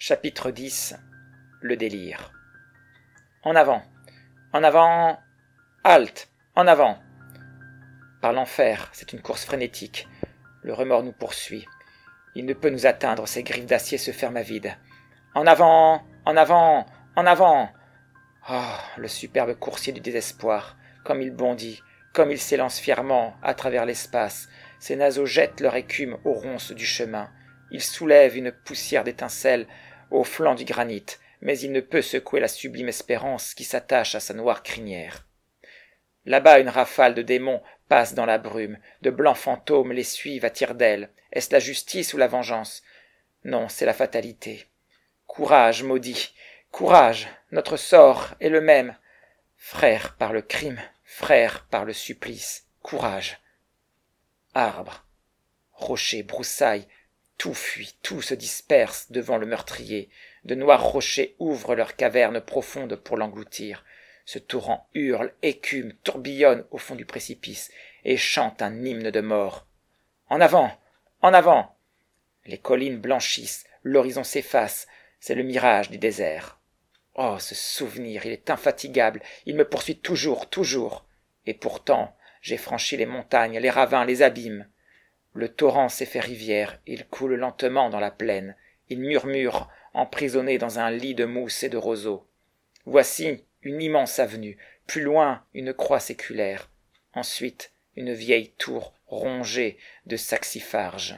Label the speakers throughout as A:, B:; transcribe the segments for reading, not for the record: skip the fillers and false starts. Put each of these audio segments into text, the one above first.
A: Chapitre 10. Le délire. En avant, en avant, halte, en avant. Par l'enfer, c'est une course frénétique. Le remords nous poursuit. Il ne peut nous atteindre, ses griffes d'acier se ferment à vide. En avant, en avant, en avant. Oh, le superbe coursier du désespoir, comme il bondit, comme il s'élance fièrement à travers l'espace. Ses naseaux jettent leur écume aux ronces du chemin. Il soulève une poussière d'étincelles au flanc du granit, mais il ne peut secouer la sublime espérance qui s'attache à sa noire crinière. Là-bas, une rafale de démons passe dans la brume, de blancs fantômes les suivent à tire-d'aile. Est-ce la justice ou la vengeance? Non, c'est la fatalité. Courage, maudit, courage, notre sort est le même. Frère par le crime, frère par le supplice, courage. Arbres, rochers, broussailles, tout fuit, tout se disperse devant le meurtrier. De noirs rochers ouvrent leurs cavernes profondes pour l'engloutir. Ce torrent hurle, écume, tourbillonne au fond du précipice et chante un hymne de mort. En avant, en avant. Les collines blanchissent, l'horizon s'efface, c'est le mirage du désert. Oh, ce souvenir, il est infatigable, il me poursuit toujours, toujours. Et pourtant, j'ai franchi les montagnes, les ravins, les abîmes. Le torrent s'est fait rivière, il coule lentement dans la plaine, il murmure, emprisonné dans un lit de mousse et de roseaux. Voici une immense avenue, plus loin une croix séculaire, ensuite une vieille tour rongée de saxifrages.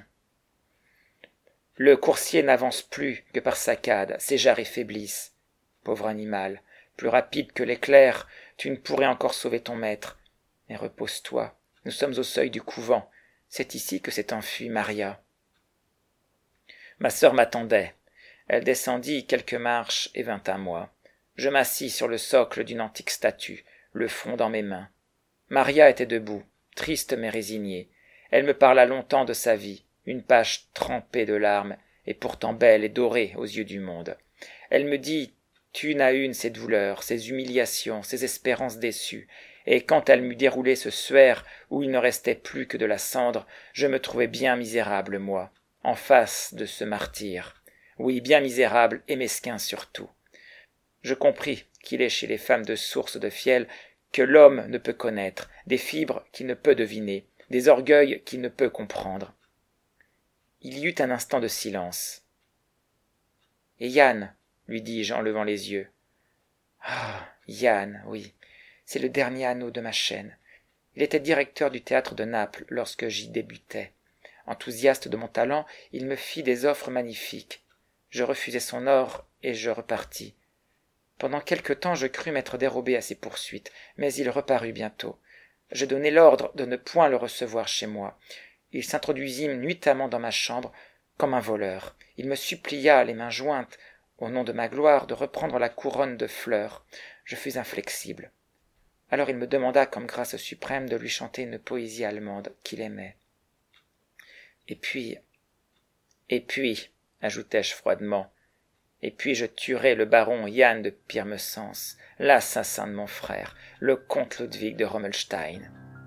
A: Le coursier n'avance plus que par saccades, ses jarrets faiblissent. Pauvre animal, plus rapide que l'éclair, tu ne pourrais encore sauver ton maître. Mais repose-toi, nous sommes au seuil du couvent, c'est ici que s'est enfuie Maria. Ma sœur m'attendait. Elle descendit quelques marches et vint à moi. Je m'assis sur le socle d'une antique statue, le front dans mes mains. Maria était debout, triste mais résignée. Elle me parla longtemps de sa vie, une page trempée de larmes, et pourtant belle et dorée aux yeux du monde. Elle me dit une à une ses douleurs, ses humiliations, ses espérances déçues, et quand elle m'eut déroulé ce suaire où il ne restait plus que de la cendre, je me trouvais bien misérable, moi, en face de ce martyr. Oui, bien misérable et mesquin surtout. Je compris qu'il est chez les femmes de source de fiel que l'homme ne peut connaître, des fibres qu'il ne peut deviner, des orgueils qu'il ne peut comprendre. Il y eut un instant de silence. « Et Yann ?» lui dis-je en levant les yeux. « Ah, Yann, oui, c'est le dernier anneau de ma chaîne. Il était directeur du théâtre de Naples lorsque j'y débutais. Enthousiaste de mon talent, il me fit des offres magnifiques. Je refusai son or et je repartis. Pendant quelque temps, je crus m'être dérobé à ses poursuites, mais il reparut bientôt. Je donnai l'ordre de ne point le recevoir chez moi. Il s'introduisit nuitamment dans ma chambre comme un voleur. Il me supplia, les mains jointes, au nom de ma gloire, de reprendre la couronne de fleurs. Je fus inflexible. Alors il me demanda comme grâce suprême de lui chanter une poésie allemande qu'il aimait. Et puis, ajoutai-je froidement, et puis je tuerai le baron Yann de Pirmesens, l'assassin de mon frère, le comte Ludwig de Rommelstein.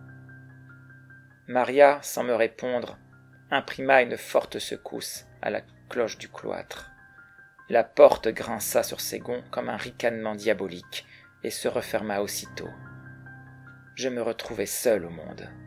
A: Maria, sans me répondre, imprima une forte secousse à la cloche du cloître. La porte grinça sur ses gonds comme un ricanement diabolique et se referma aussitôt. Je me retrouvai seul au monde.